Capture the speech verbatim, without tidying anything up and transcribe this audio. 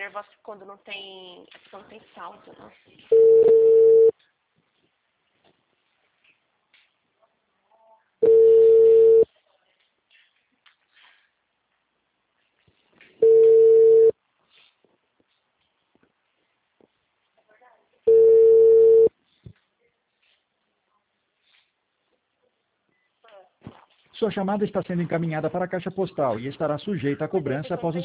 nervosa quando não tem, é porque não tem saldo, né? Sua chamada está sendo encaminhada para a caixa postal e estará sujeita a cobrança após o